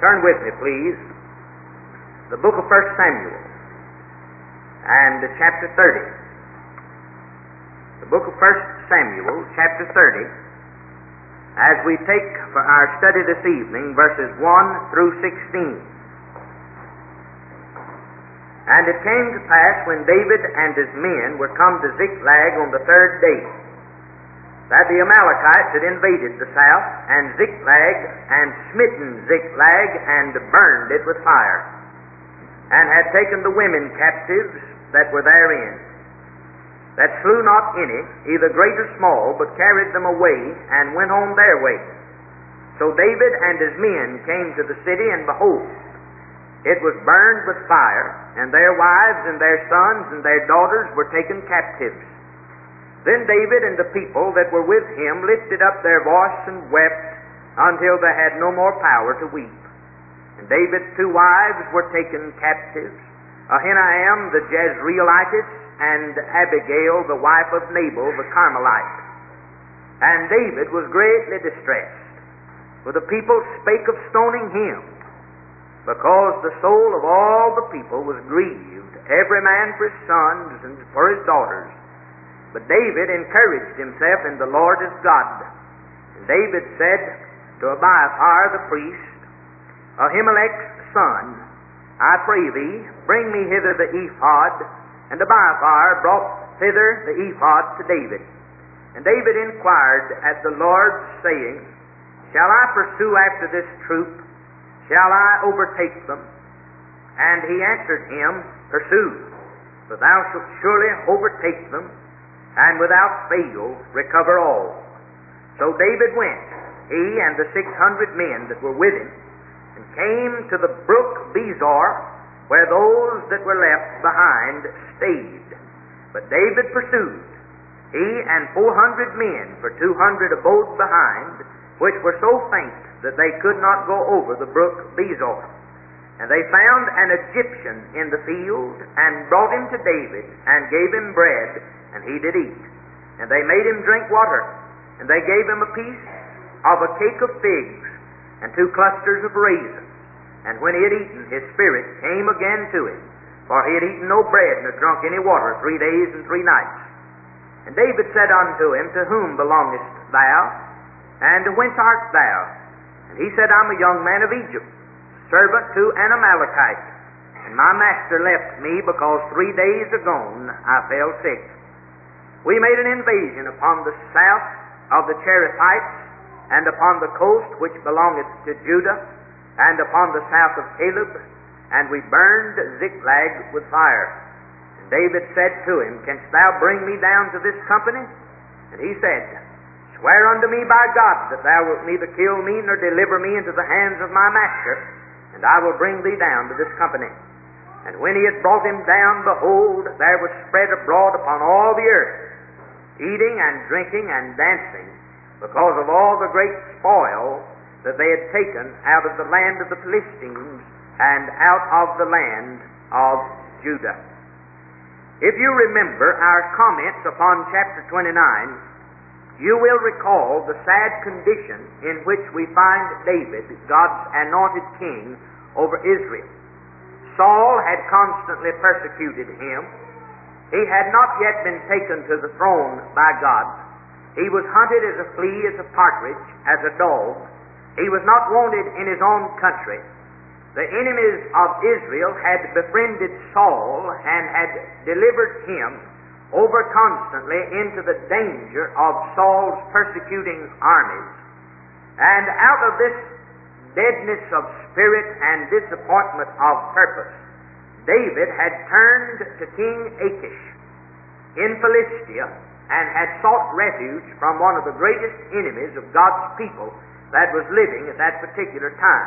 Turn with me, please. The book of 1 Samuel and chapter 30. The book of 1 Samuel, chapter 30, as we take for our study this evening verses 1 through 16. And it came to pass when David and his men were come to Ziklag on the third day, that the Amalekites had invaded the south, and Ziklag, and smitten Ziklag, and burned it with fire, and had taken the women captives that were therein, that slew not any, either great or small, but carried them away, and went on their way. So David and his men came to the city, and behold, it was burned with fire, and their wives and their sons and their daughters were taken captives. Then David and the people that were with him lifted up their voice and wept until they had no more power to weep. And David's two wives were taken captives, Ahinoam the Jezreelitess, and Abigail the wife of Nabal the Carmelite. And David was greatly distressed, for the people spake of stoning him, because the soul of all the people was grieved, every man for his sons and for his daughters. But David encouraged himself in the Lord his God. And David said to Abiathar the priest, Ahimelech's son, I pray thee, bring me hither the ephod. And Abiathar brought thither the ephod to David. And David inquired at the Lord, saying, Shall I pursue after this troop? Shall I overtake them? And he answered him, Pursue, for thou shalt surely overtake them, and without fail recover all. So David went, he and the 600 men that were with him, and came to the brook Bezor, where those that were left behind stayed. But David pursued, he and 400 men, for 200 abode behind, which were so faint that they could not go over the brook Bezor. And they found an Egyptian in the field, and brought him to David, and gave him bread, and he did eat. And they made him drink water, and they gave him a piece of a cake of figs, and 2 clusters of raisins. And when he had eaten, his spirit came again to him, for he had eaten no bread, nor drunk any water 3 days and 3 nights. And David said unto him, To whom belongest thou? And whence art thou? And he said, I'm a young man of Egypt, servant to an Amalekite. And my master left me, because 3 days agone I fell sick. We made an invasion upon the south of the Cherethites, and upon the coast which belongeth to Judah, and upon the south of Caleb, and we burned Ziklag with fire. And David said to him, Canst thou bring me down to this company? And he said, Swear unto me by God that thou wilt neither kill me nor deliver me into the hands of my master, and I will bring thee down to this company. And when he had brought him down, behold, there was spread abroad upon all the earth, eating and drinking and dancing, because of all the great spoil that they had taken out of the land of the Philistines and out of the land of Judah. If you remember our comments upon chapter 29, you will recall the sad condition in which we find David, God's anointed king over Israel. Saul had constantly persecuted him. He had not yet been taken to the throne by God. He was hunted as a flea, as a partridge, as a dog. He was not wanted in his own country. The enemies of Israel had befriended Saul and had delivered him over constantly into the danger of Saul's persecuting armies. And out of this deadness of spirit and disappointment of purpose, David had turned to King Achish in Philistia, and had sought refuge from one of the greatest enemies of God's people that was living at that particular time.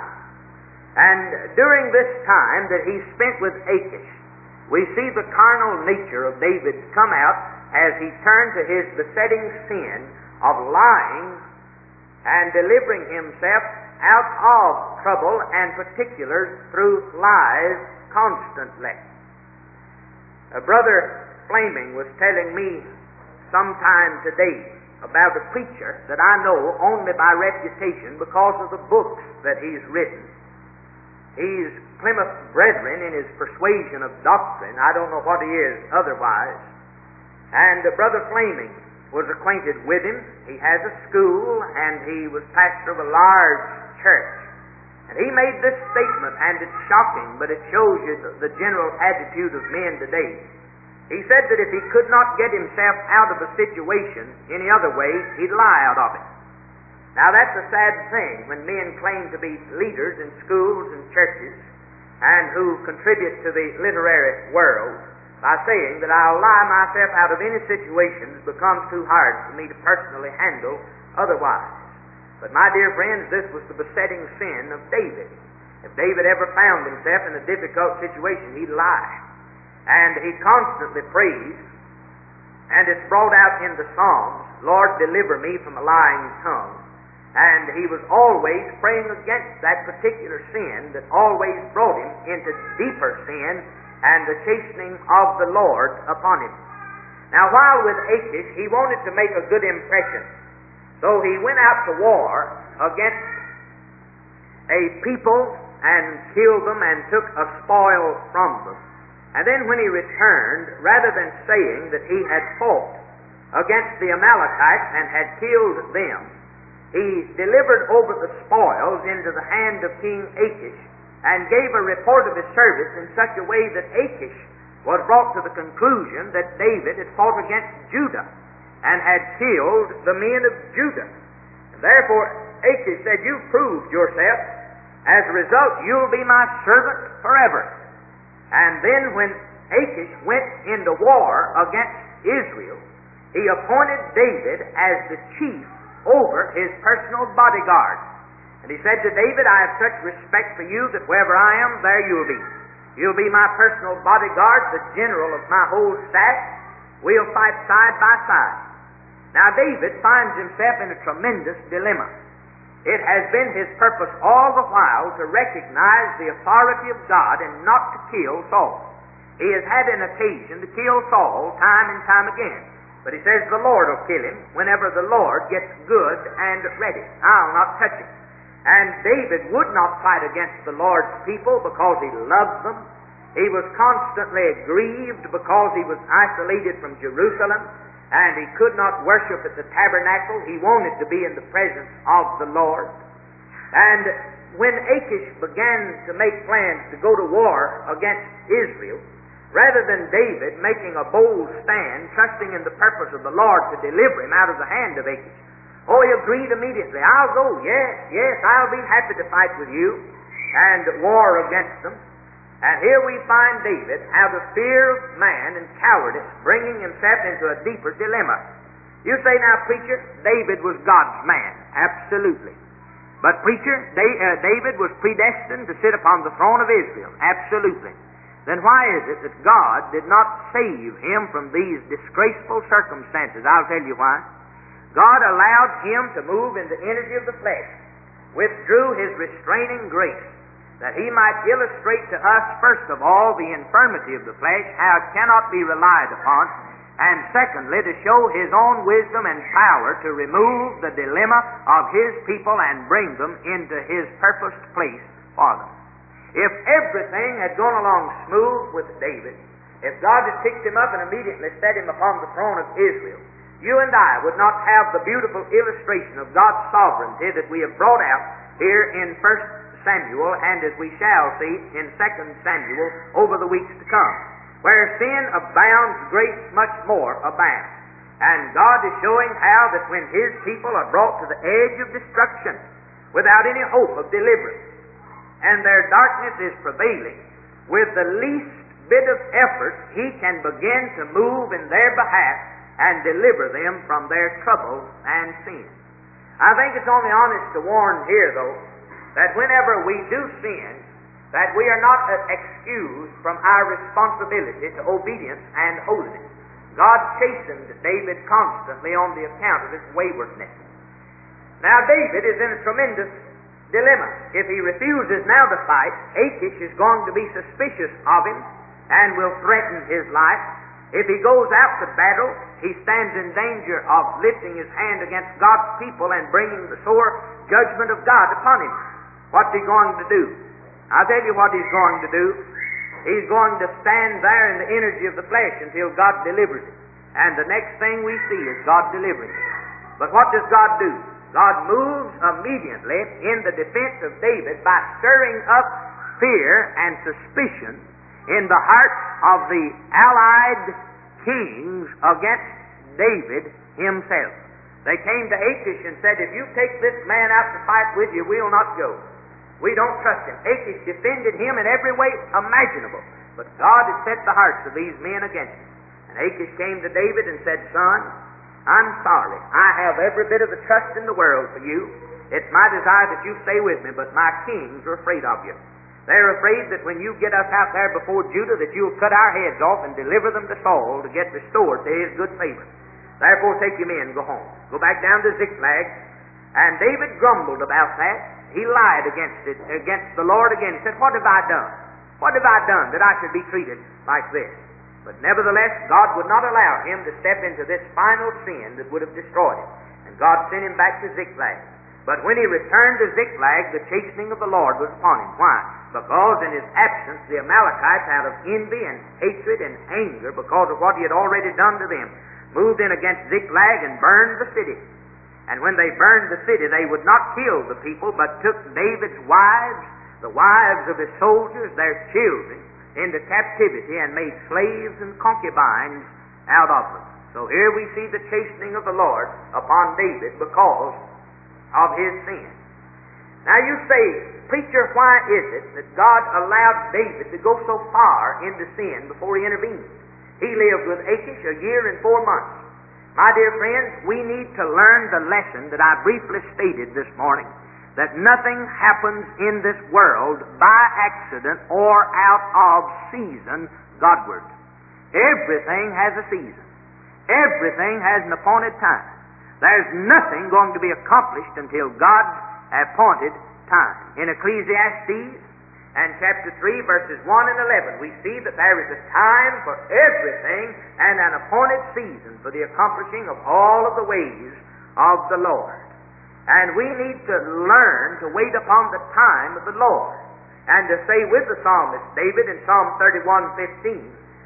And during this time that he spent with Achish, we see the carnal nature of David come out as he turned to his besetting sin of lying and delivering himself out of trouble and particulars through lies constantly. Brother Flaming was telling me sometime today about a preacher that I know only by reputation because of the books that he's written. He's Plymouth Brethren in his persuasion of doctrine. I don't know what he is otherwise. And Brother Flaming was acquainted with him. He has a school, and he was pastor of a large church. And he made this statement, and it's shocking, but it shows you the general attitude of men today. He said that if he could not get himself out of a situation any other way, he'd lie out of it. Now that's a sad thing when men claim to be leaders in schools and churches and who contribute to the literary world by saying that I'll lie myself out of any situation that becomes too hard for me to personally handle otherwise. But my dear friends, this was the besetting sin of David. If David ever found himself in a difficult situation, he'd lie. And he constantly prays, and it's brought out in the Psalms, Lord, deliver me from a lying tongue. And he was always praying against that particular sin that always brought him into deeper sin and the chastening of the Lord upon him. Now, while with Achish, he wanted to make a good impression. So he went out to war against a people and killed them and took a spoil from them. And then when he returned, rather than saying that he had fought against the Amalekites and had killed them, he delivered over the spoils into the hand of King Achish and gave a report of his service in such a way that Achish was brought to the conclusion that David had fought against Judah and had killed the men of Judah. And therefore Achish said, "You've proved yourself. As a result, you'll be my servant forever." And then when Achish went into war against Israel, he appointed David as the chief over his personal bodyguard. And he said to David, "I have such respect for you that wherever I am, there you'll be. You'll be my personal bodyguard, the general of my whole staff. We'll fight side by side." Now David finds himself in a tremendous dilemma. It has been his purpose all the while to recognize the authority of God and not to kill Saul. He has had an occasion to kill Saul time and time again. But he says the Lord will kill him whenever the Lord gets good and ready. I'll not touch him. And David would not fight against the Lord's people because he loved them. He was constantly grieved because he was isolated from Jerusalem and he could not worship at the tabernacle. He wanted to be in the presence of the Lord. And when Achish began to make plans to go to war against Israel, rather than David making a bold stand, trusting in the purpose of the Lord to deliver him out of the hand of Achish, he agreed immediately. "I'll go, yes, I'll be happy to fight with you," and war against them. And here we find David, how the fear of man and cowardice bringing himself into a deeper dilemma. You say, "Now, preacher, David was God's man." Absolutely. But preacher, David was predestined to sit upon the throne of Israel. Absolutely. Then why is it that God did not save him from these disgraceful circumstances? I'll tell you why. God allowed him to move in the energy of the flesh, withdrew his restraining grace, that he might illustrate to us, first of all, the infirmity of the flesh, how it cannot be relied upon, and secondly, to show his own wisdom and power to remove the dilemma of his people and bring them into his purposed place for them. If everything had gone along smooth with David, if God had picked him up and immediately set him upon the throne of Israel, you and I would not have the beautiful illustration of God's sovereignty that we have brought out here in 1 Samuel and as we shall see in 2 Samuel over the weeks to come. Where sin abounds, grace much more abounds. And God is showing how that when His people are brought to the edge of destruction without any hope of deliverance, and their darkness is prevailing, with the least bit of effort He can begin to move in their behalf and deliver them from their troubles and sins. I think it's only honest to warn here, though, that whenever we do sin, that we are not excused from our responsibility to obedience and holiness. God chastened David constantly on the account of his waywardness. Now David is in a tremendous dilemma. If he refuses now to fight, Achish is going to be suspicious of him and will threaten his life. If he goes out to battle, he stands in danger of lifting his hand against God's people and bringing the sore judgment of God upon him. What's he going to do? I'll tell you what he's going to do. He's going to stand there in the energy of the flesh until God delivers him. And the next thing we see is God delivering him. But what does God do? God moves immediately in the defense of David by stirring up fear and suspicion in the hearts of the allied kings against David himself. They came to Achish and said, if you take this man out to fight with you, we'll not go. We don't trust him. Achish defended him in every way imaginable. But God had set the hearts of these men against him. And Achish came to David and said, son, I'm sorry. I have every bit of the trust in the world for you. It's my desire that you stay with me, but my kings are afraid of you. They're afraid that when you get us out there before Judah, that you'll cut our heads off and deliver them to Saul to get restored to his good favor. Therefore take your men and go home. Go back down to Ziklag. And David grumbled about that. He lied against the Lord again. He said, what have I done? What have I done that I should be treated like this? But nevertheless, God would not allow him to step into this final sin that would have destroyed him. And God sent him back to Ziklag. But when he returned to Ziklag, the chastening of the Lord was upon him. Why? Because in his absence, the Amalekites, out of envy and hatred and anger, because of what he had already done to them, moved in against Ziklag and burned the city. And when they burned the city, they would not kill the people, but took David's wives, the wives of his soldiers, their children, into captivity, and made slaves and concubines out of them. So here we see the chastening of the Lord upon David because of his sin. Now you say, preacher, why is it that God allowed David to go so far into sin before he intervened? He lived with Achish a year and 4 months. My dear friends, we need to learn the lesson that I briefly stated this morning, that nothing happens in this world by accident or out of season Godward. Everything has a season. Everything has an appointed time. There's nothing going to be accomplished until God's appointed time. In Ecclesiastes and chapter 3, verses 1 and 11, we see that there is a time for everything and an appointed season for the accomplishing of all of the ways of the Lord. And we need to learn to wait upon the time of the Lord. And to say with the psalmist David in Psalm 31:15,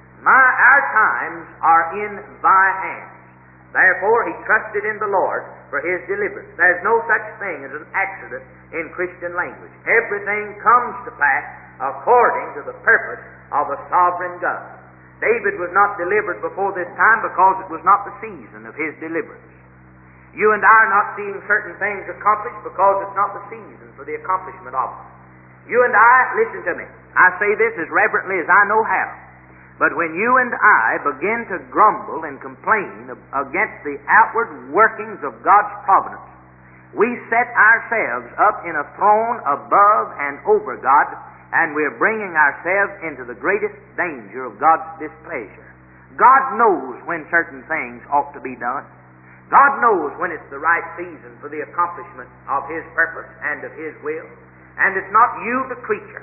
our times are in thy hands. Therefore he trusted in the Lord for his deliverance. There's no such thing as an accident in Christian language. Everything comes to pass according to the purpose of a sovereign God. David was not delivered before this time because it was not the season of his deliverance. You and I are not seeing certain things accomplished because it's not the season for the accomplishment of them. You and I, listen to me, I say this as reverently as I know how. But when you and I begin to grumble and complain against the outward workings of God's providence, we set ourselves up in a throne above and over God, and we're bringing ourselves into the greatest danger of God's displeasure. God knows when certain things ought to be done. God knows when it's the right season for the accomplishment of His purpose and of His will. And it's not you, the creature,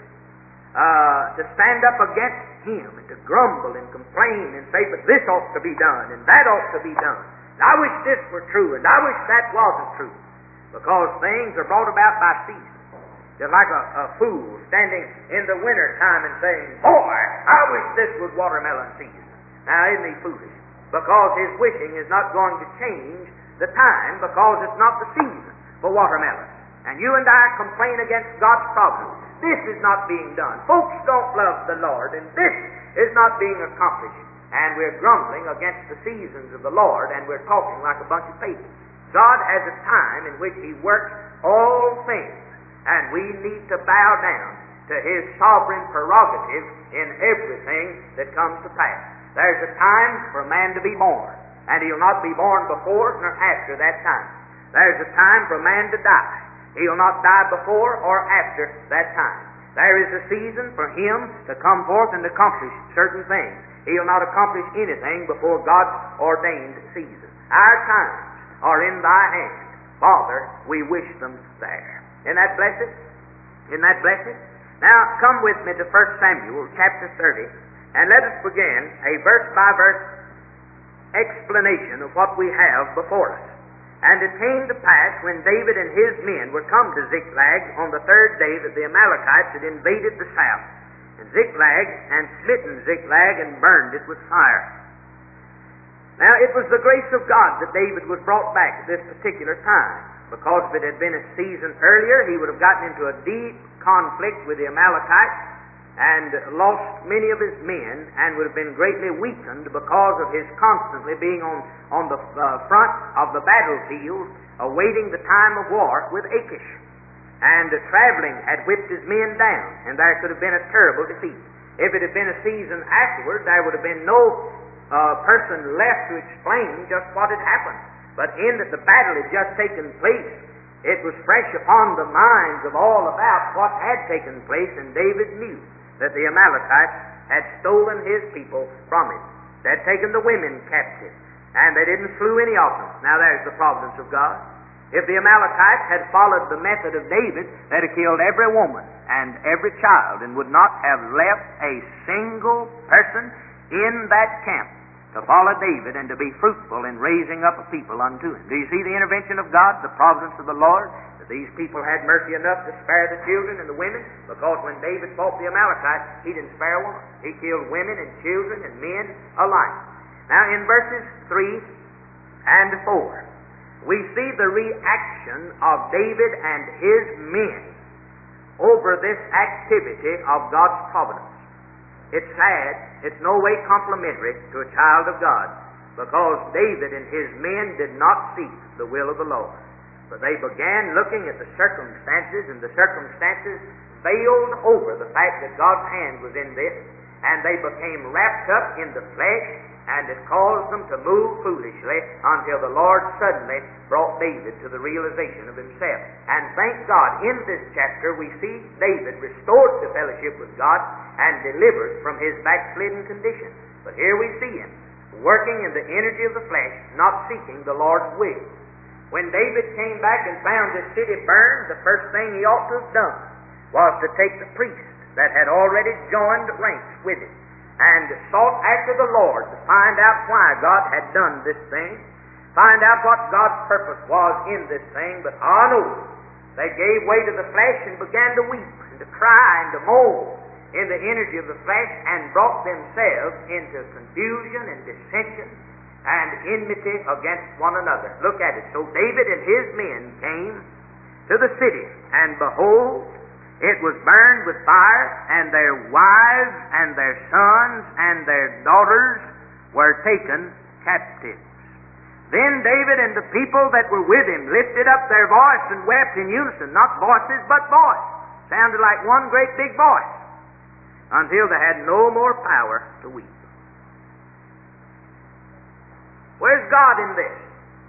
to stand up against Him and to grumble and complain and say, but this ought to be done and that ought to be done. I wish this were true and I wish that wasn't true. Because things are brought about by season. Just like a fool standing in the winter time and saying, boy, I wish this was watermelon season. Now, isn't he foolish? Because his wishing is not going to change the time because it's not the season for watermelon. And you and I complain against God's providence. This is not being done. Folks don't love the Lord, and this is not being accomplished. And we're grumbling against the seasons of the Lord, and we're talking like a bunch of pagans. God has a time in which He works all things, and we need to bow down to His sovereign prerogative in everything that comes to pass. There's a time for a man to be born, and he'll not be born before nor after that time. There's a time for a man to die. He'll not die before or after that time. There is a season for him to come forth and accomplish certain things. He'll not accomplish anything before God's ordained season. Our times are in thy hand. Father, we wish them there. Isn't that blessed? Isn't that blessed? Now, come with me to 1 Samuel chapter 30, and let us begin a verse-by-verse explanation of what we have before us. And it came to pass, when David and his men were come to Ziklag on the third day, that the Amalekites had invaded the south, and Ziklag, and smitten Ziklag, and burned it with fire. Now, it was the grace of God that David was brought back at this particular time, because if it had been a season earlier, he would have gotten into a deep conflict with the Amalekites, and lost many of his men, and would have been greatly weakened because of his constantly being on the front of the battlefield, awaiting the time of war with Achish. And traveling had whipped his men down, and there could have been a terrible defeat. If it had been a season afterward, there would have been no person left to explain just what had happened. But in that the battle had just taken place, it was fresh upon the minds of all about what had taken place, and David knew that the Amalekites had stolen his people from him. They had taken the women captive, and they didn't slew any of them. Now there's the providence of God. If the Amalekites had followed the method of David, they'd have killed every woman and every child, and would not have left a single person in that camp to follow David and to be fruitful in raising up a people unto him. Do you see the intervention of God, the providence of the Lord? These people had mercy enough to spare the children and the women, because when David fought the Amalekites, he didn't spare one. He killed women and children and men alike. Now in verses 3 and 4, we see the reaction of David and his men over this activity of God's providence. It's sad, it's no way complimentary to a child of God, because David and his men did not seek the will of the Lord. But they began looking at the circumstances, and the circumstances veiled over the fact that God's hand was in this, and they became wrapped up in the flesh, and it caused them to move foolishly until the Lord suddenly brought David to the realization of himself. And thank God, in this chapter we see David restored to fellowship with God and delivered from his backslidden condition. But here we see him working in the energy of the flesh, not seeking the Lord's will. When David came back and found the city burned, the first thing he ought to have done was to take the priest that had already joined ranks with him and sought after the Lord to find out why God had done this thing, find out what God's purpose was in this thing. But no, they gave way to the flesh and began to weep and to cry and to moan in the energy of the flesh, and brought themselves into confusion and dissension and enmity against one another. Look at it. So David and his men came to the city, and behold, it was burned with fire, and their wives and their sons and their daughters were taken captives. Then David and the people that were with him lifted up their voice and wept in unison, not voices but voice. Sounded like one great big voice, until they had no more power to weep. Where's God in this?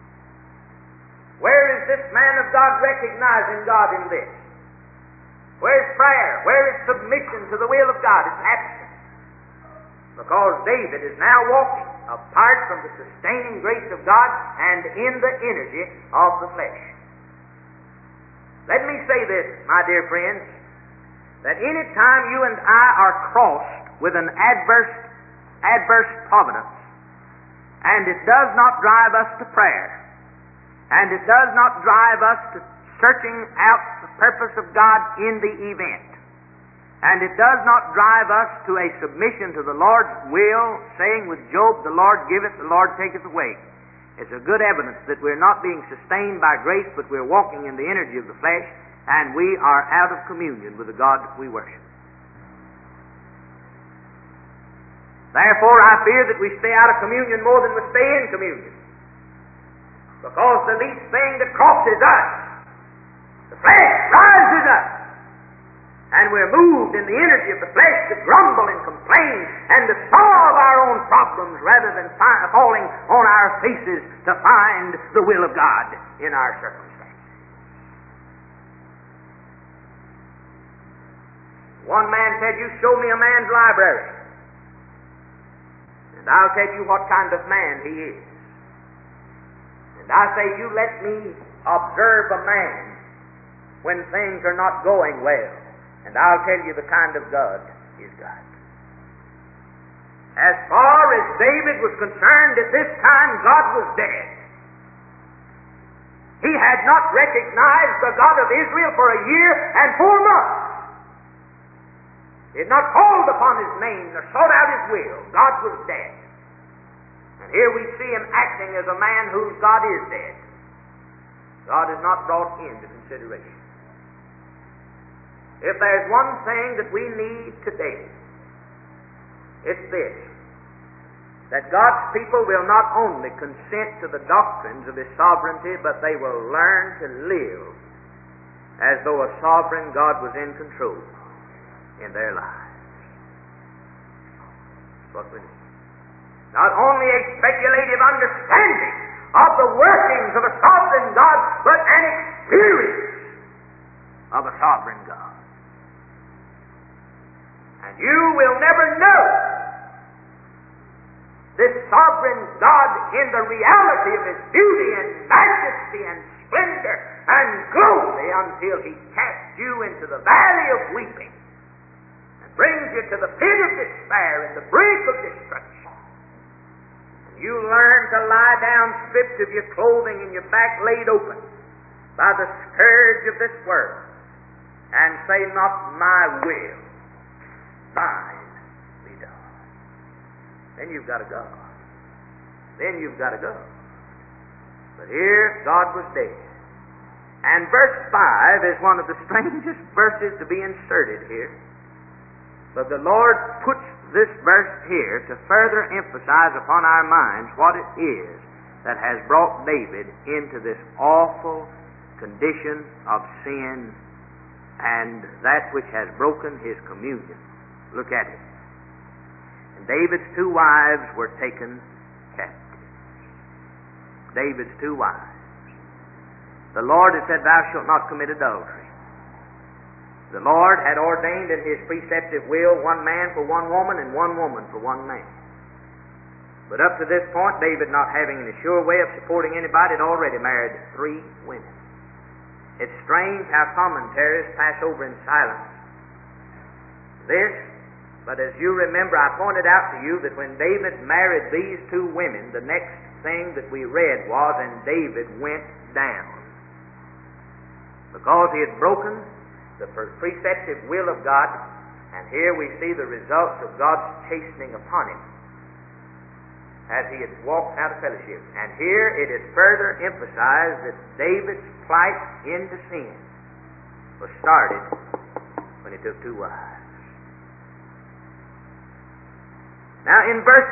Where is this man of God recognizing God in this? Where's prayer? Where is submission to the will of God? It's absent. Because David is now walking apart from the sustaining grace of God and in the energy of the flesh. Let me say this, my dear friends, that any time you and I are crossed with an adverse providence, and it does not drive us to prayer, and it does not drive us to searching out the purpose of God in the event, and it does not drive us to a submission to the Lord's will, saying with Job, the Lord giveth, the Lord taketh away. It's a good evidence that we're not being sustained by grace, but we're walking in the energy of the flesh, and we are out of communion with the God we worship. Therefore, I fear that we stay out of communion more than we stay in communion. Because the least thing that crosses us, the flesh rises up, and we're moved in the energy of the flesh to grumble and complain and to solve our own problems rather than falling on our faces to find the will of God in our circumstances. One man said, "You show me a man's library, and I'll tell you what kind of man he is." And I say, you let me observe a man when things are not going well, and I'll tell you the kind of God he's got. As far as David was concerned, at this time God was dead. He had not recognized the God of Israel for a year and 4 months. He had not called upon His name nor sought out His will. God was dead. And here we see Him acting as a man whose God is dead. God is not brought into consideration. If there's one thing that we need today, it's this: that God's people will not only consent to the doctrines of His sovereignty, but they will learn to live as though a sovereign God was in control in their lives. That's what we need. Not only a speculative understanding of the workings of a sovereign God, but an experience of a sovereign God. And you will never know this sovereign God in the reality of His beauty and majesty and splendor and glory until He casts you into the valley of weeping and brings you to the pit of despair and the brink of destruction. And you learn to lie down stripped of your clothing and your back laid open by the scourge of this world and say, not my will, thine be done. Then you've got to go. Then you've got to go. But here, God was dead. And verse 5 is one of the strangest verses to be inserted here. But the Lord puts this verse here to further emphasize upon our minds what it is that has brought David into this awful condition of sin and that which has broken his communion. Look at it. And David's 2 wives were taken captive. David's 2 wives. The Lord had said, thou shalt not commit adultery. The Lord had ordained in His preceptive will 1 man for 1 woman and 1 woman for 1 man. But up to this point, David, not having any sure way of supporting anybody, had already married 3 women. It's strange how commentaries pass over in silence this, but as you remember, I pointed out to you that when David married these 2 women, the next thing that we read was, and David went down. Because he had broken the preceptive will of God, and here we see the results of God's chastening upon him as he had walked out of fellowship. And here it is further emphasized that David's plight into sin was started when he took 2 wives. Now in verse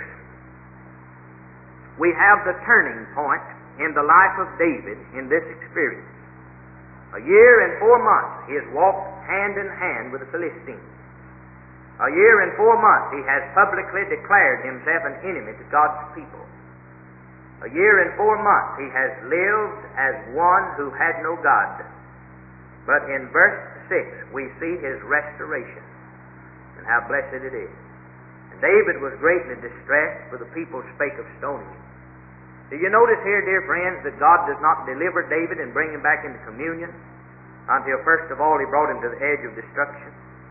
6, we have the turning point in the life of David in this experience. A year and 4 months he has walked hand in hand with the Philistines. A year and 4 months he has publicly declared himself an enemy to God's people. A year and 4 months he has lived as one who had no God. But in verse 6 we see his restoration and how blessed it is. And David was greatly distressed, for the people spake of stoning him. Do you notice here, dear friends, that God does not deliver David and bring him back into communion until first of all he brought him to the edge of destruction?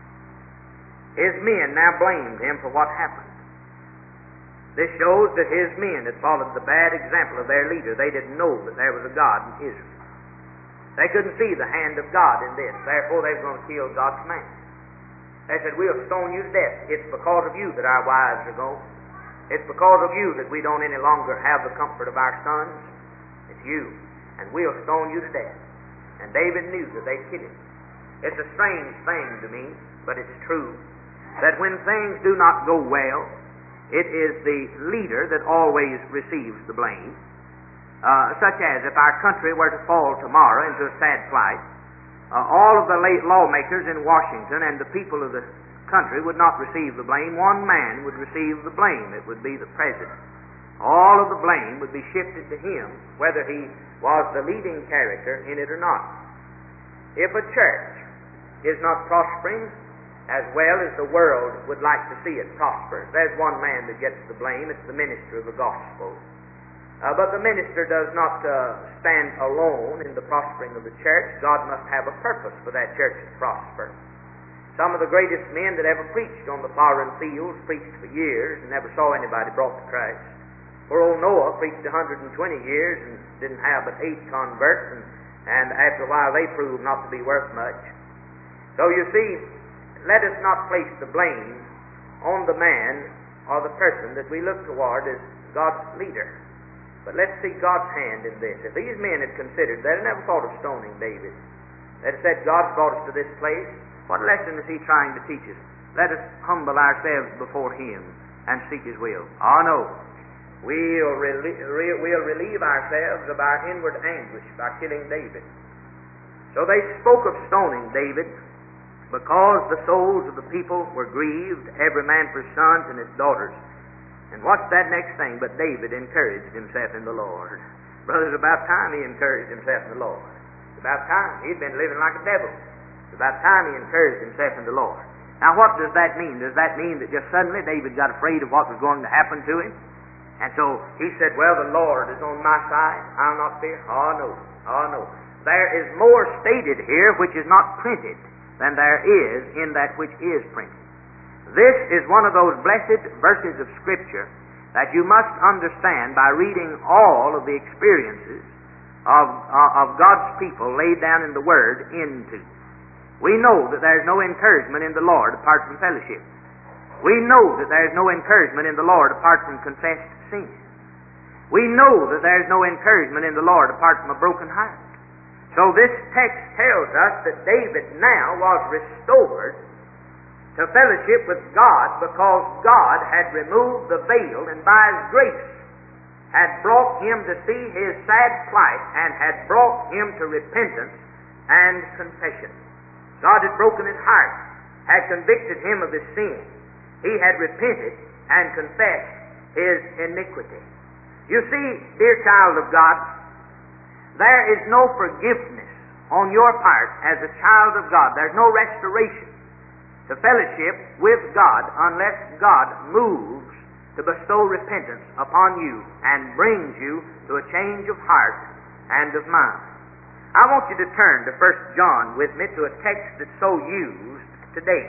His men now blamed him for what happened. This shows that his men had followed the bad example of their leader. They didn't know that there was a God in Israel. They couldn't see the hand of God in this. Therefore they were going to kill God's man. They said, we'll stone you to death. It's because of you that our wives are gone. It's because of you that we don't any longer have the comfort of our sons. It's you. And we'll stone you to death. And David knew that they'd kill him. It's a strange thing to me, but it's true, that when things do not go well, it is the leader that always receives the blame. Such as if our country were to fall tomorrow into a sad plight, all of the late lawmakers in Washington and the people of the country would not receive the blame. One man would receive the blame. It would be the president. All of the blame would be shifted to him, whether he was the leading character in it or not. If a church is not prospering as well as the world would like to see it prosper, there's one man that gets the blame. It's the minister of the gospel. But the minister does not stand alone in the prospering of the church. God must have a purpose for that church to prosper. Some of the greatest men that ever preached on the foreign fields preached for years and never saw anybody brought to Christ. Poor old Noah preached 120 years and didn't have but 8 converts, and after a while they proved not to be worth much. So you see, let us not place the blame on the man or the person that we look toward as God's leader. But let's see God's hand in this. If these men had considered that and never thought of stoning David, they'd have said, God's brought us to this place. What lesson is He trying to teach us? Let us humble ourselves before Him and seek His will. Oh no. We'll relieve ourselves of our inward anguish by killing David. So they spoke of stoning David because the souls of the people were grieved, every man for his sons and his daughters. And what's that next thing? But David encouraged himself in the Lord. Brother, it's about time he encouraged himself in the Lord. It's about time. He'd been living like a devil. It's about time he encouraged himself in the Lord. Now what does that mean? Does that mean that just suddenly David got afraid of what was going to happen to him? And so he said, well, the Lord is on my side. I'll not fear. Oh, no. Oh, no. There is more stated here which is not printed than there is in that which is printed. This is one of those blessed verses of Scripture that you must understand by reading all of the experiences of God's people laid down in the Word into. We know that there is no encouragement in the Lord apart from fellowship. We know that there is no encouragement in the Lord apart from confessed sin. We know that there is no encouragement in the Lord apart from a broken heart. So this text tells us that David now was restored to fellowship with God because God had removed the veil and by His grace had brought him to see his sad plight and had brought him to repentance and confession. God had broken his heart, had convicted him of his sin. He had repented and confessed his iniquity. You see, dear child of God, there is no forgiveness on your part as a child of God. There's no restoration to fellowship with God unless God moves to bestow repentance upon you and brings you to a change of heart and of mind. I want you to turn to 1 John with me to a text that's so used today.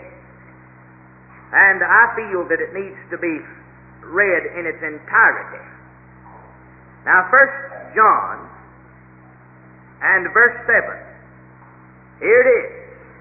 And I feel that it needs to be read in its entirety. Now 1 John and verse 7. Here it is.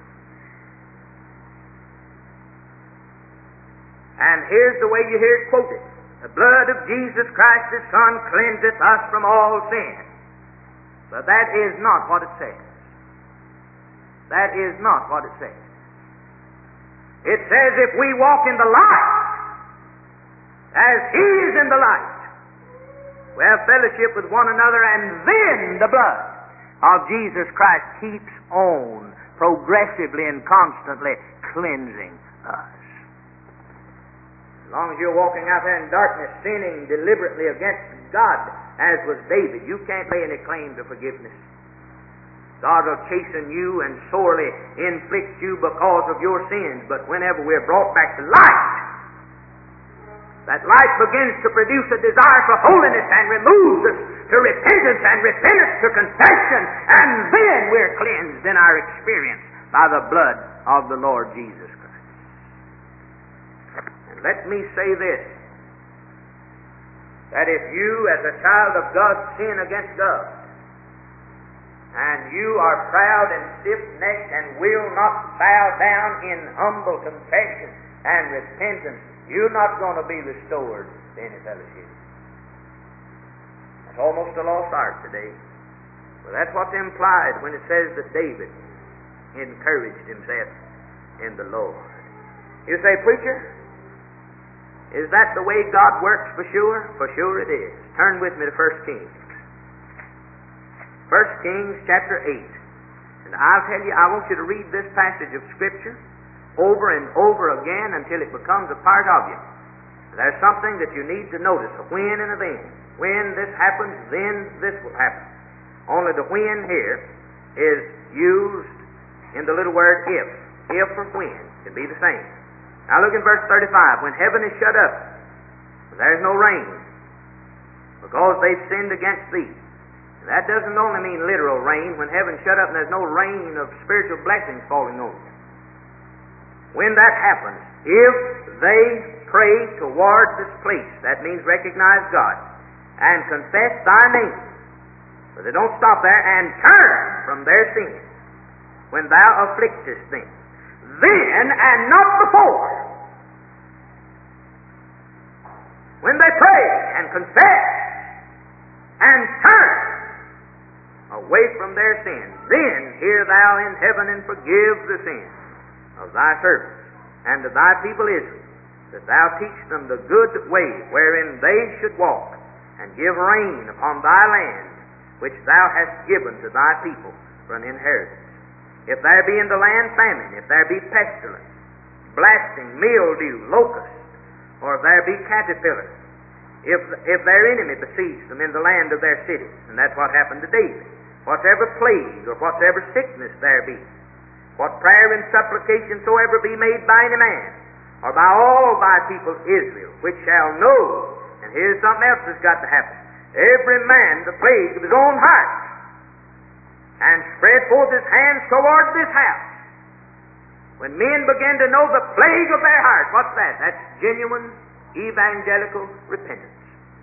And here's the way you hear it quoted. The blood of Jesus Christ, His Son, cleanseth us from all sin. But that is not what it says. That is not what it says. It says if we walk in the light, as He is in the light, we have fellowship with one another, and then the blood of Jesus Christ keeps on progressively and constantly cleansing us. As long as you're walking out there in darkness, sinning deliberately against God, as was David, you can't lay any claim to forgiveness. God will chasten you and sorely inflict you because of your sins, but whenever we're brought back to light, that light begins to produce a desire for holiness and removes us to repentance and repentance to confession, and then we're cleansed in our experience by the blood of the Lord Jesus Christ. And let me say this, that if you as a child of God sin against God, and you are proud and stiff-necked and will not bow down in humble confession and repentance, you're not going to be restored to any fellowship. That's almost a lost art today. Well, that's what's implied when it says that David encouraged himself in the Lord. You say, preacher, is that the way God works for sure? For sure it is. Turn with me to 1 Kings. 1 Kings chapter 8. And I'll tell you, I want you to read this passage of Scripture over and over again until it becomes a part of you. There's something that you need to notice, a when and a then. When this happens, then this will happen. Only the when here is used in the little word if. If or when can be the same. Now look in verse 35. When heaven is shut up, there's no rain, because they've sinned against thee. And that doesn't only mean literal rain. When heaven's shut up and there's no rain of spiritual blessings falling on you. When that happens, if they pray toward this place, that means recognize God, and confess thy name. But they don't stop there, and turn from their sin when thou afflictest them. Then, and not before, when they pray and confess and turn away from their sin, then hear thou in heaven and forgive the sin of thy servants and of thy people Israel, that thou teach them the good way wherein they should walk, and give rain upon thy land, which thou hast given to thy people for an inheritance. If there be in the land famine, if there be pestilence, blasting, mildew, locust, or if there be caterpillar, if their enemy besiege them in the land of their cities, and that's what happened to David, whatever plague or whatever sickness there be, what prayer and supplication soever be made by any man, or by all thy people Israel, which shall know, and here's something else that's got to happen, every man the plague of his own heart, and spread forth his hands toward this house. When men begin to know the plague of their heart, what's that? That's genuine evangelical repentance.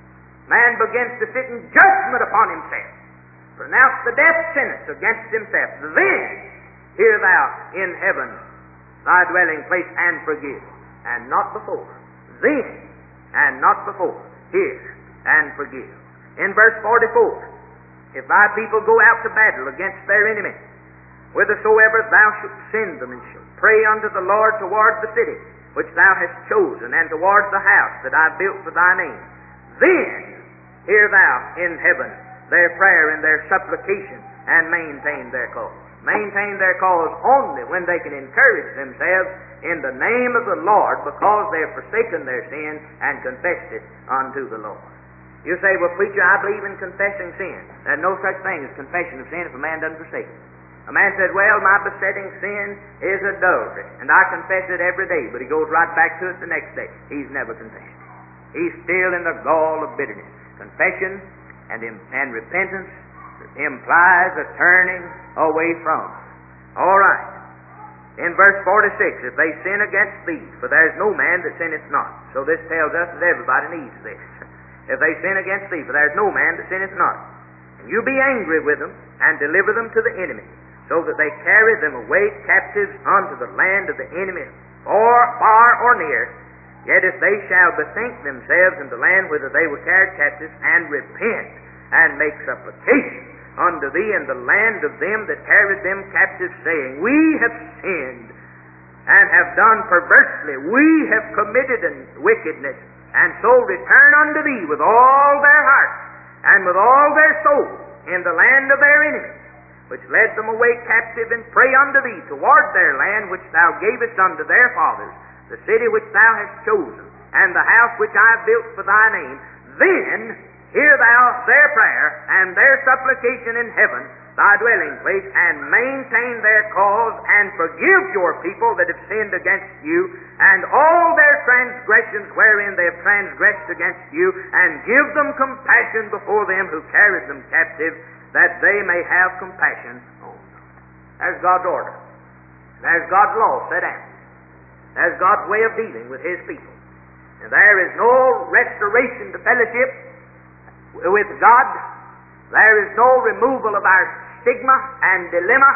Man begins to sit in judgment upon himself, pronounce the death sentence against himself. Then hear thou in heaven thy dwelling place, and forgive, and not before. Then, and not before, hear and forgive. In verse 44, if thy people go out to battle against their enemy, whithersoever thou shalt send them, and shalt pray unto the Lord toward the city which thou hast chosen, and toward the house that I built for thy name, then hear thou in heaven their prayer and their supplication, and maintain their cause. Maintain their cause only when they can encourage themselves in the name of the Lord, because they have forsaken their sin and confessed it unto the Lord. You say, well, preacher, I believe in confessing sin. There's no such thing as confession of sin if a man doesn't forsake it. A man says, well, my besetting sin is adultery, and I confess it every day, but he goes right back to it the next day. He's never confessed. He's still in the gall of bitterness. Confession and repentance implies a turning away from. All right. In verse 46, if they sin against thee, for there is no man that sinneth not. So this tells us that everybody needs this. If they sin against thee, for there is no man that sinneth not. And you be angry with them, and deliver them to the enemy, so that they carry them away captives unto the land of the enemy, far or near. Yet if they shall bethink themselves in the land whither they were carried captives, and repent, and make supplication unto thee in the land of them that carried them captives, saying, we have sinned, and have done perversely, we have committed wickedness, and so return unto thee with all their heart, and with all their soul, in the land of their enemies, which led them away captive, and pray unto thee toward their land which thou gavest unto their fathers, the city which thou hast chosen, and the house which I have built for thy name, then hear thou their prayer and their supplication in heaven, thy dwelling place, and maintain their cause, and forgive your people that have sinned against you, and all their transgressions wherein they have transgressed against you, and give them compassion before them who carried them captive, that they may have compassion on them. That's God's order. That's God's law set out. That's God's way of dealing with His people. And there is no restoration to fellowship with God. There is no removal of our stigma and dilemma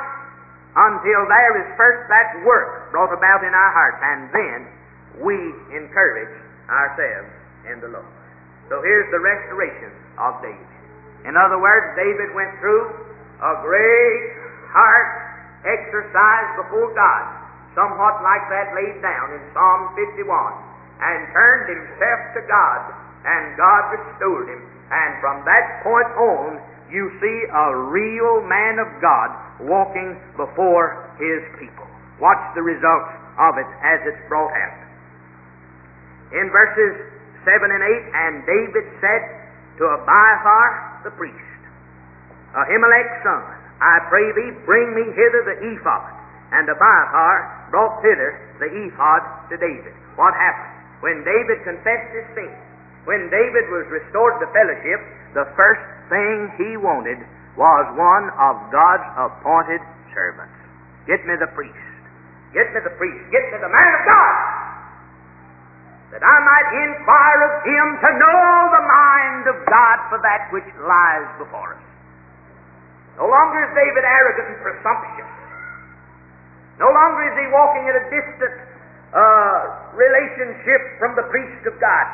until there is first that work brought about in our hearts, and then we encourage ourselves in the Lord. So here's the restoration of David. In other words, David went through a great heart exercise before God, somewhat like that laid down in Psalm 51, and turned himself to God, and God restored him. And from that point on, you see a real man of God walking before His people. Watch the results of it as it's brought out. In verses 7 and 8, and David said to Abiathar the priest, Ahimelech's son, I pray thee, bring me hither the ephod. And Abiathar brought thither the ephod to David. What happened? When David confessed his sin, when David was restored to fellowship, the first thing he wanted was one of God's appointed servants. Get me the priest. Get me the priest. Get me the man of God. that I might inquire of Him to know the mind of God for that which lies before us. No longer is David arrogant and presumptuous. No longer is he walking at a distant relationship from the priest of God.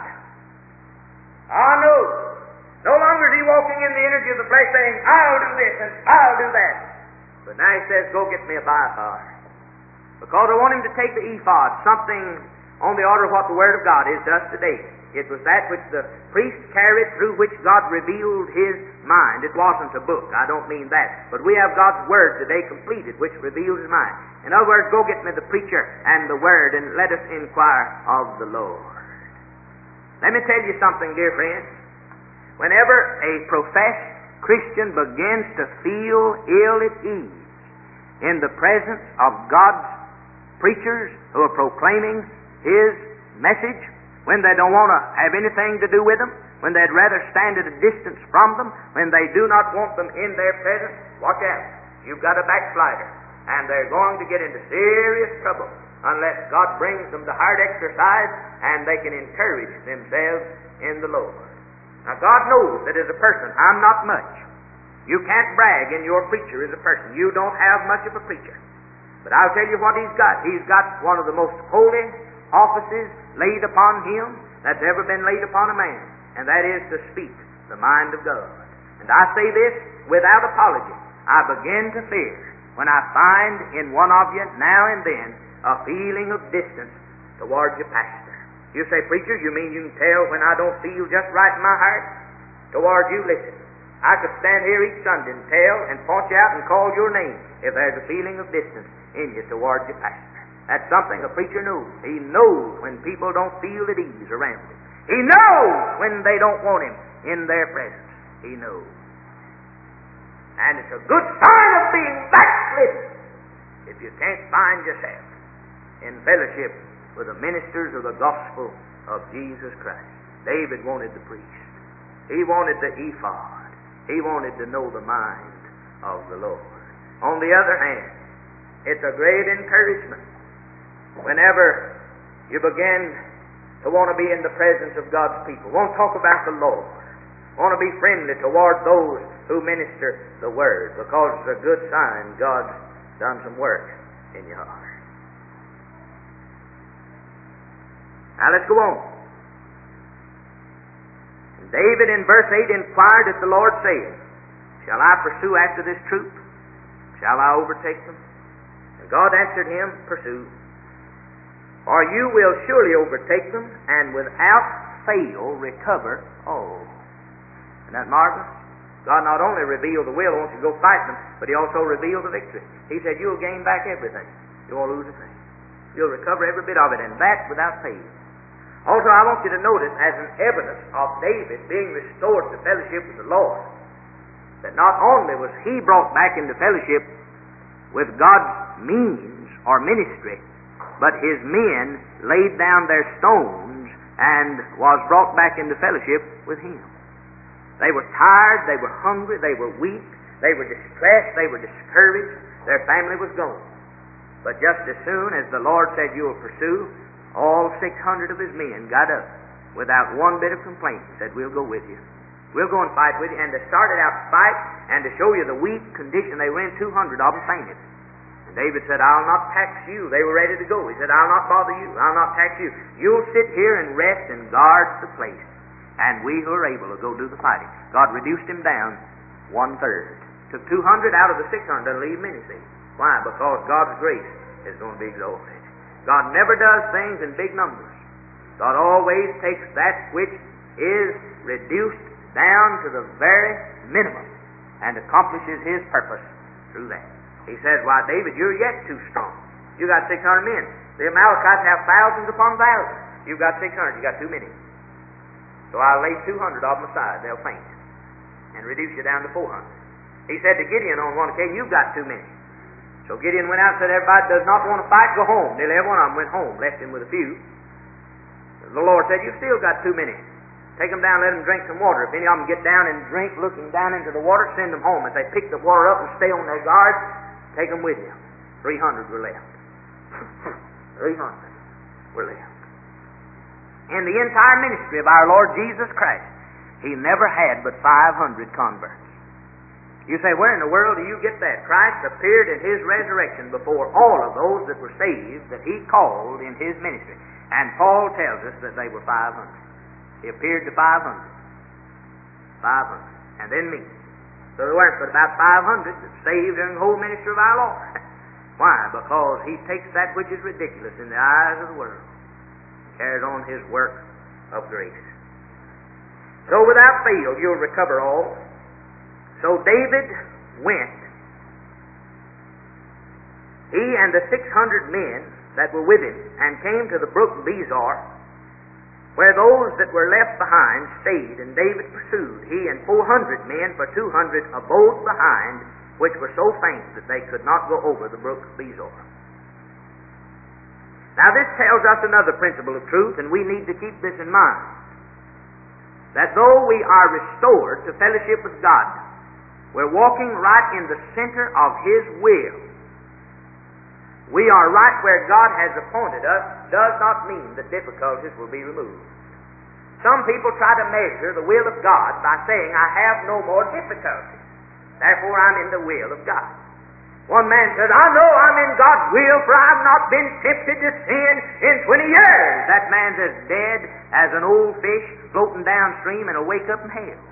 No. No longer is he walking in the energy of the flesh saying, I'll do this and I'll do that. But now he says, go get me a Abiathar. Because I want him to take the ephod, something on the order of what the Word of God is to us today. It was that which the priest carried through which God revealed His mind. It wasn't a book. I don't mean that. But we have God's Word today completed, which reveals His mind. In other words, go get me the preacher and the Word, and let us inquire of the Lord. Let me tell you something, dear friends. Whenever a professed Christian begins to feel ill at ease in the presence of God's preachers who are proclaiming His message, when they don't want to have anything to do with them, when they'd rather stand at a distance from them, when they do not want them in their presence, watch out. You've got a backslider, and they're going to get into serious trouble unless God brings them to hard exercise and they can encourage themselves in the Lord. Now, God knows that as a person, I'm not much. You can't brag in your preacher as a person. You don't have much of a preacher. But I'll tell you what he's got. He's got one of the most holy offices laid upon him that's ever been laid upon a man, and that is to speak the mind of God. And I say this without apology. I begin to fear when I find in one of you now and then a feeling of distance towards your pastor. You say, preacher, you mean you can tell when I don't feel just right in my heart towards you? Listen, I could stand here each Sunday and tell and point you out and call your name if there's a feeling of distance in you towards your pastor. That's something a preacher knows. He knows when people don't feel at ease around him. He knows when they don't want him in their presence. He knows. And it's a good sign of being backslidden if you can't find yourself in fellowship with the ministers of the gospel of Jesus Christ. David wanted the priest. He wanted the ephod. He wanted to know the mind of the Lord. On the other hand, it's a great encouragement whenever you begin to want to be in the presence of God's people, want to talk about the Lord, want to be friendly toward those who minister the Word, because it's a good sign God's done some work in your heart. Now let's go on. And David in verse 8 inquired at the Lord, saying, Shall I pursue after this troop? Shall I overtake them? And God answered him, Pursue. For you will surely overtake them, and without fail recover all. Isn't that marvelous? God not only revealed the will, wants you to go fight them, but He also revealed the victory. He said, you'll gain back everything. You won't lose a thing. You'll recover every bit of it, and that without fail. Also, I want you to notice, as an evidence of David being restored to fellowship with the Lord, that not only was he brought back into fellowship with God's means or ministry, but his men laid down their stones and was brought back into fellowship with him. They were tired, they were hungry, they were weak, they were distressed, they were discouraged, their family was gone. But just as soon as the Lord said, you will pursue, all 600 of his men got up without one bit of complaint and said, we'll go with you. We'll go and fight with you. And they started out to fight, and to show you the weak condition they were in, 200 of them fainted. And David said, I'll not tax you. They were ready to go. He said, I'll not bother you. I'll not tax you. You'll sit here and rest and guard the place. And we who are able to go do the fighting. God reduced him down 1/3. Took 200 out of the 600 and leave many, see. Why? Because God's grace is going to be exalted. God never does things in big numbers. God always takes that which is reduced down to the very minimum and accomplishes His purpose through that. He says, why, David, you're yet too strong. You got 600 men. The Amalekites have thousands upon thousands. You've got 600. You got too many. So I'll lay 200 of them aside. They'll faint and reduce you down to 400. He said to Gideon on one occasion, you've got too many. So Gideon went out and said, everybody does not want to fight, go home. Nearly every one of them went home, left him with a few. The Lord said, you've still got too many. Take them down, let them drink some water. If any of them get down and drink, looking down into the water, send them home. If they pick the water up and stay on their guard, take them with you. 300 were left. 300 were left. in the entire ministry of our Lord Jesus Christ, He never had but 500 converts. You say, where in the world do you get that? Christ appeared in His resurrection before all of those that were saved that He called in His ministry. And Paul tells us that they were 500. He appeared to 500. 500. And then me. So there weren't but about 500 that saved during the whole ministry of our Lord. Why? Because He takes that which is ridiculous in the eyes of the world, carries on His work of grace. So without fail you'll recover all. So David went, he and the 600 men that were with him, and came to the brook Bezor, where those that were left behind stayed, and David pursued, he and 400 men, for 200 abode behind, which were so faint that they could not go over the brook Bezor. Now this tells us another principle of truth, and we need to keep this in mind, that though we are restored to fellowship with God, we're walking right in the center of His will. We are right where God has appointed us, does not mean that difficulties will be removed. Some people try to measure the will of God by saying, I have no more difficulties, therefore I'm in the will of God. One man says, I know I'm in God's will, for I've not been tempted to sin in 20 years. That man's as dead as an old fish floating downstream and will wake up in hell.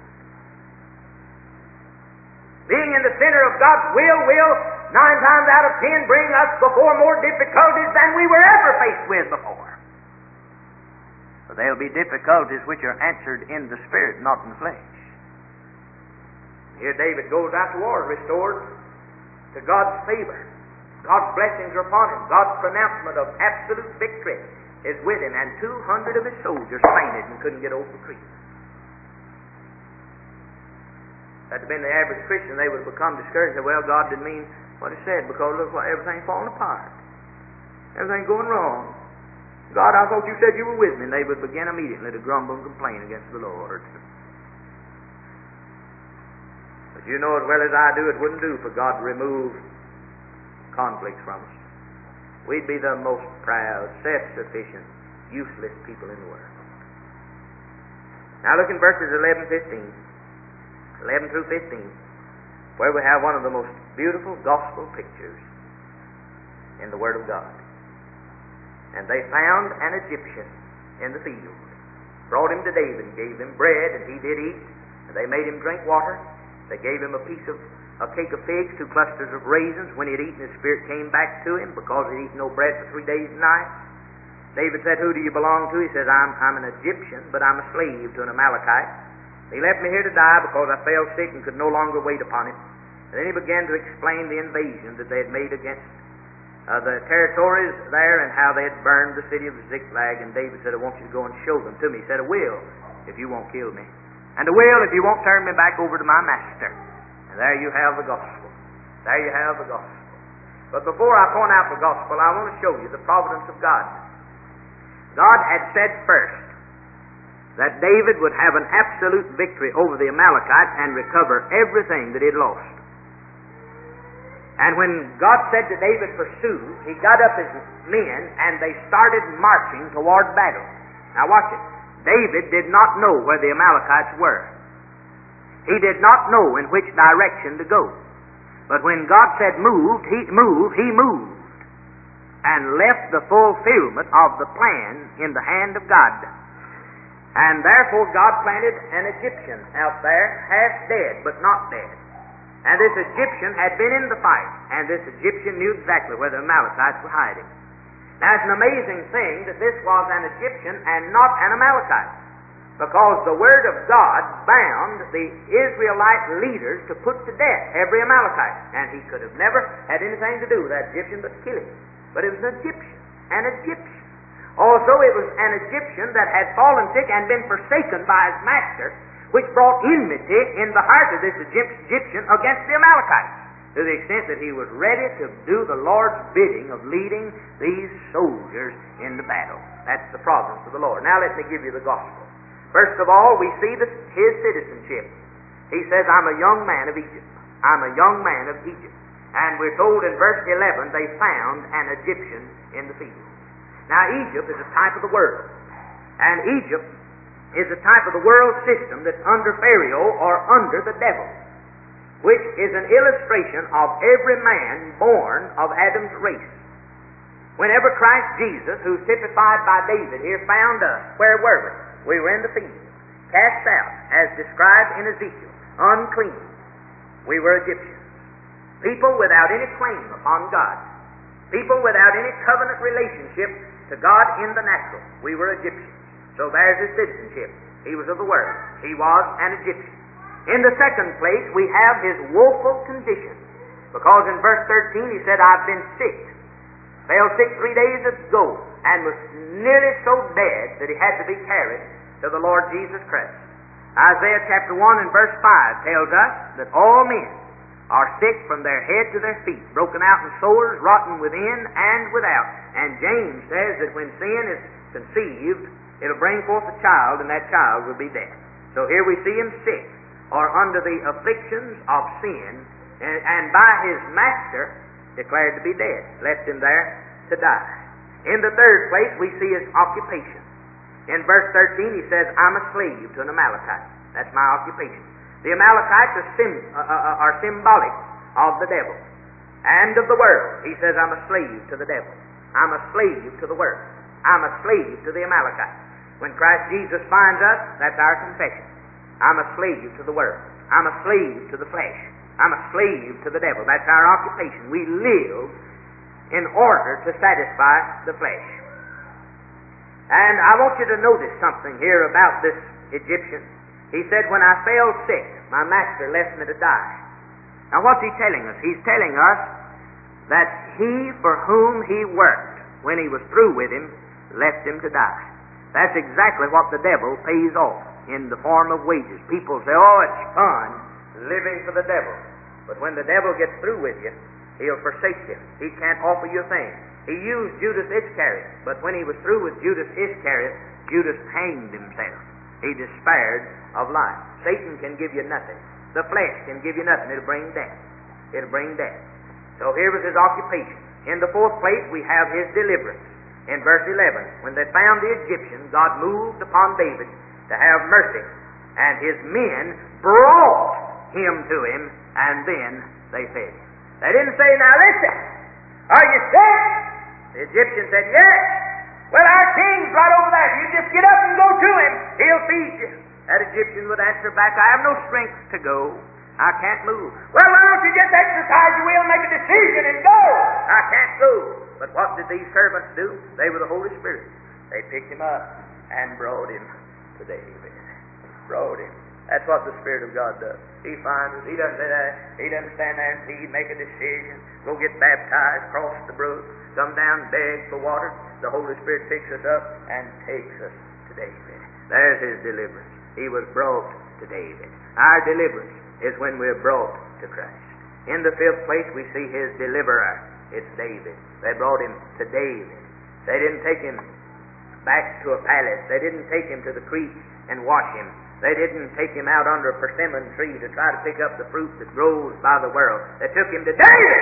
Being in the center of God's will 9 times out of 10 bring us before more difficulties than we were ever faced with before. But there'll be difficulties which are answered in the Spirit, not in the flesh. Here David goes out to war, restored to God's favor. God's blessings are upon him. God's pronouncement of absolute victory is with him. And 200 of his soldiers fainted and couldn't get over the creek. If that had been the average Christian, they would have become discouraged and said, well, God didn't mean what He said, because look, everything's falling apart. Everything's going wrong. God, I thought You said You were with me. And they would begin immediately to grumble and complain against the Lord. But you know as well as I do, it wouldn't do for God to remove conflicts from us. We'd be the most proud, self-sufficient, useless people in the world. Now look in verses 11 through 15, where we have one of the most beautiful gospel pictures in the Word of God. And they found an Egyptian in the field, brought him to David, and gave him bread, and he did eat, and they made him drink water. They gave him a cake of figs, 2 clusters of raisins. When he had eaten, his spirit came back to him, because he had eaten no bread for 3 days and nights. David said, who do you belong to? He says, I'm an Egyptian, but I'm a slave to an Amalekite. He left me here to die because I fell sick and could no longer wait upon him. And then he began to explain the invasion that they had made against the territories there, and how they had burned the city of Ziklag. And David said, I want you to go and show them to me. He said, I will, if you won't kill me. And I will, if you won't turn me back over to my master. And there you have the gospel. There you have the gospel. But before I point out the gospel, I want to show you the providence of God. God had said first that David would have an absolute victory over the Amalekites and recover everything that he had lost. And when God said to David, pursue, he got up his men and they started marching toward battle. Now watch it. David did not know where the Amalekites were. He did not know in which direction to go. But when God said move, he moved, and left the fulfillment of the plan in the hand of God. And therefore God planted an Egyptian out there, half dead, but not dead. And this Egyptian had been in the fight, and this Egyptian knew exactly where the Amalekites were hiding. Now it's an amazing thing that this was an Egyptian and not an Amalekite, because the Word of God bound the Israelite leaders to put to death every Amalekite, and he could have never had anything to do with that Egyptian but kill him. But it was an Egyptian. Also, it was an Egyptian that had fallen sick and been forsaken by his master, which brought enmity in the heart of this Egyptian against the Amalekites, to the extent that he was ready to do the Lord's bidding of leading these soldiers into battle. That's the providence of the Lord. Now let me give you the gospel. First of all, we see his citizenship. He says, I'm a young man of Egypt. I'm a young man of Egypt. And we're told in verse 11, they found an Egyptian in the field. Now, Egypt is a type of the world. And Egypt is a type of the world system that's under Pharaoh or under the devil, which is an illustration of every man born of Adam's race. Whenever Christ Jesus, who's typified by David here, found us, where were we? We were in the field, cast out, as described in Ezekiel, unclean. We were Egyptians. People without any claim upon God. People without any covenant relationship to God in the natural. We were Egyptians. So there's his citizenship. He was of the world. He was an Egyptian. In the second place, we have his woeful condition. Because in verse 13 he said, I've been sick. Fell sick 3 days ago, and was nearly so dead that he had to be carried to the Lord Jesus Christ. Isaiah chapter 1 and verse 5 tells us that all men are sick from their head to their feet, broken out in sores, rotten within and without. And James says that when sin is conceived, it'll bring forth a child, and that child will be dead. So here we see him sick, or under the afflictions of sin, and by his master declared to be dead, left him there to die. In the third place, we see his occupation. In verse 13, he says, I'm a slave to an Amalekite. That's my occupation. The Amalekites are symbolic of the devil and of the world. He says, I'm a slave to the devil. I'm a slave to the world. I'm a slave to the Amalekites. When Christ Jesus finds us, that's our confession. I'm a slave to the world. I'm a slave to the flesh. I'm a slave to the devil. That's our occupation. We live in order to satisfy the flesh. And I want you to notice something here about this Egyptian. He said, when I fell sick, my master left me to die. Now what's he telling us? He's telling us that he for whom he worked, when he was through with him, left him to die. That's exactly what the devil pays off in the form of wages. People say, oh, it's fun living for the devil. But when the devil gets through with you, he'll forsake you. He can't offer you a thing. He used Judas Iscariot, but when he was through with Judas Iscariot, Judas hanged himself. He despaired of life. Satan can give you nothing. The flesh can give you nothing. It'll bring death. It'll bring death. So here was his occupation. In the fourth place, we have his deliverance. In verse 11, when they found the Egyptian, God moved upon David to have mercy, and his men brought him to him, and then they fed him. They didn't say, now listen, are you sick? The Egyptian said, yes. Well, our king's right over there. You just get up and go to him. He'll feed you. That Egyptian would answer back, I have no strength to go. I can't move. Well, why don't you just exercise your will, make a decision, and go? I can't go. But what did these servants do? They were the Holy Spirit. They picked him up and brought him to David. Brought him. That's what the Spirit of God does. He finds us. He doesn't say that. He doesn't stand there and plead, make a decision, go get baptized, cross the brook, come down, beg for water. The Holy Spirit picks us up and takes us to David. There's his deliverance. He was brought to David. Our deliverance is when we're brought to Christ. In the fifth place, we see his deliverer. It's David. They brought him to David. They didn't take him back to a palace. They didn't take him to the creek and wash him. They didn't take him out under a persimmon tree to try to pick up the fruit that grows by the world. They took him to David.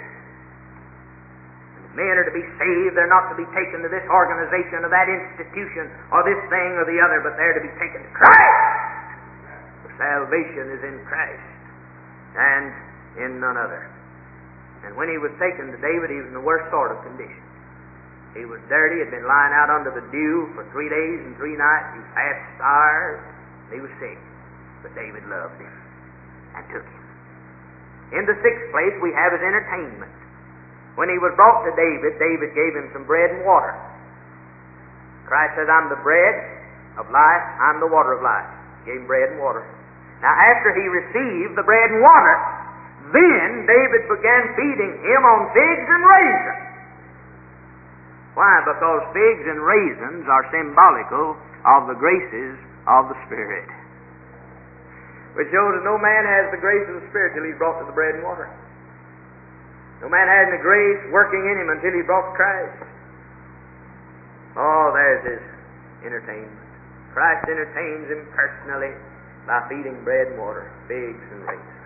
Men are to be saved. They're not to be taken to this organization or that institution or this thing or the other, but they're to be taken to Christ. For salvation is in Christ and in none other. And when he was taken to David, he was in the worst sort of condition. He was dirty, had been lying out under the dew for 3 days and 3 nights. He was half starved. He was sick. But David loved him and took him. In the sixth place, we have his entertainment. When he was brought to David, David gave him some bread and water. Christ says, I'm the bread of life, I'm the water of life. Gave him bread and water. Now, after he received the bread and water, then David began feeding him on figs and raisins. Why? Because figs and raisins are symbolical of the graces of the Spirit. Which shows that no man has the grace of the Spirit till he's brought to the bread and water. No man has the grace working in him until he's brought to Christ. Oh, there's his entertainment. Christ entertains him personally by feeding bread and water, figs and raisins.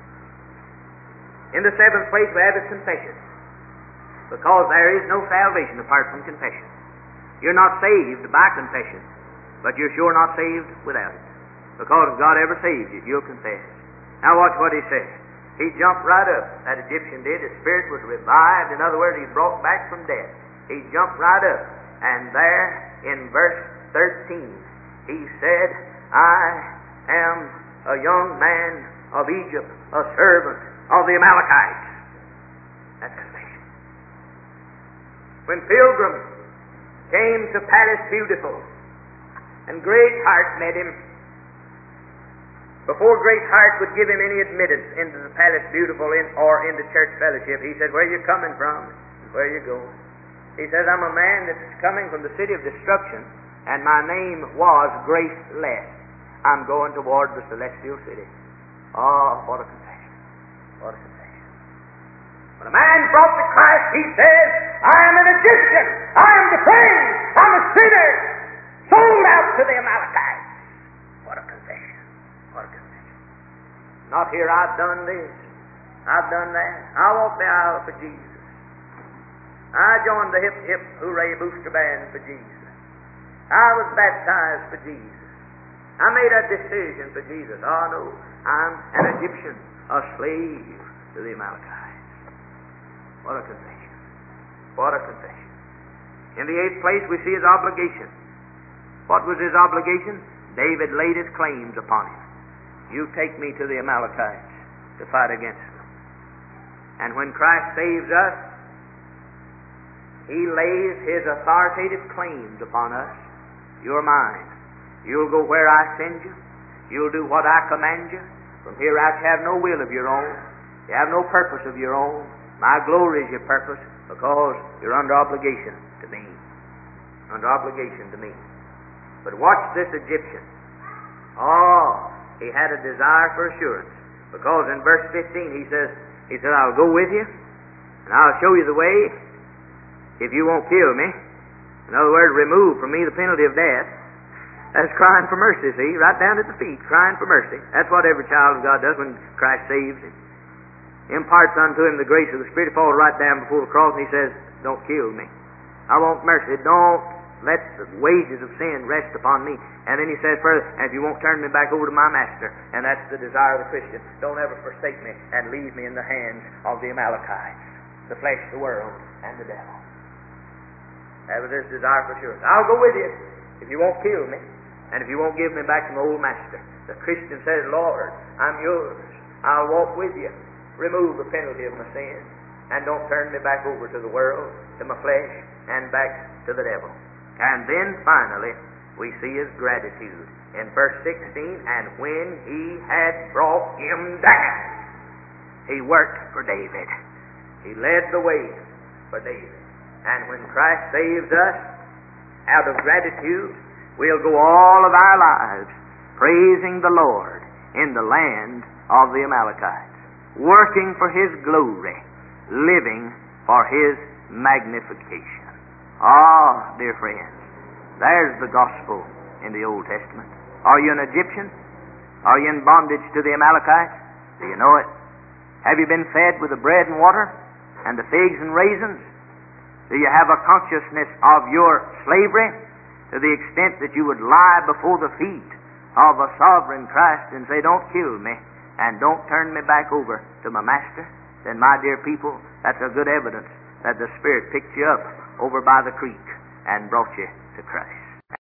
In the seventh place, we have his confession. Because there is no salvation apart from confession. You're not saved by confession. but you're sure not saved without it. Because if God ever saves you, you'll confess. Now watch what he says. He jumped right up. That Egyptian did. His spirit was revived. In other words, he's brought back from death. He jumped right up. And there in verse 13, he said, I am a young man of Egypt, a servant of the Amalekites. That's confession. When Pilgrim came to Palace Beautiful, and Greatheart met him, before Greatheart would give him any admittance into the Palace Beautiful or into church fellowship, he said, where are you coming from? Where are you going? He says, I'm a man that's coming from the city of destruction, and my name was Graceless. I'm going toward the celestial city. Oh, what a confession. What a confession. When a man brought to Christ, he says, I am an Egyptian. I am depraved. I'm a sinner. Sold out to the Amalekites. What a confession. What a confession. Not here, I've done this. I've done that. I walked the aisle for Jesus. I joined the hip, hip, hooray booster band for Jesus. I was baptized for Jesus. I made a decision for Jesus. Oh no, I'm an Egyptian, a slave to the Amalekites. What a confession. What a confession. In the 8th place, we see his obligation. What was his obligation? David laid his claims upon him. You take me to the Amalekites to fight against them. And when Christ saves us, he lays his authoritative claims upon us. You're mine. You'll go where I send you. You'll do what I command you. From here out you have no will of your own. You have no purpose of your own. My glory is your purpose because you're under obligation to me. Under obligation to me. But watch this Egyptian. Oh, he had a desire for assurance. Because in verse 15 he said, I'll go with you and I'll show you the way if you won't kill me. In other words, remove from me the penalty of death. That's crying for mercy, see? Right down at the feet, crying for mercy. That's what every child of God does when Christ saves him. Imparts unto him the grace of the Spirit. He falls right down before the cross and he says, don't kill me. I want mercy. Don't let the wages of sin rest upon me. And then he says further, and if you won't turn me back over to my master, and that's the desire of the Christian, don't ever forsake me and leave me in the hands of the Amalekites, the flesh, the world, and the devil. That was his desire for sure. I'll go with you if you won't kill me, and if you won't give me back to my old master. The Christian says, Lord, I'm yours. I'll walk with you. Remove the penalty of my sin, and don't turn me back over to the world, to my flesh, and back to the devil. And then finally, we see his gratitude. In verse 16, and when he had brought him down, he worked for David. He led the way for David. And when Christ saves us, out of gratitude, we'll go all of our lives praising the Lord in the land of the Amalekites, working for his glory, living for his magnification. Ah, dear friends, there's the gospel in the Old Testament. Are you an Egyptian? Are you in bondage to the Amalekites? Do you know it? Have you been fed with the bread and water and the figs and raisins? Do you have a consciousness of your slavery to the extent that you would lie before the feet of a sovereign Christ and say, don't kill me and don't turn me back over to my master? Then, my dear people, that's a good evidence that the Spirit picked you up over by the creek and brought you to Christ.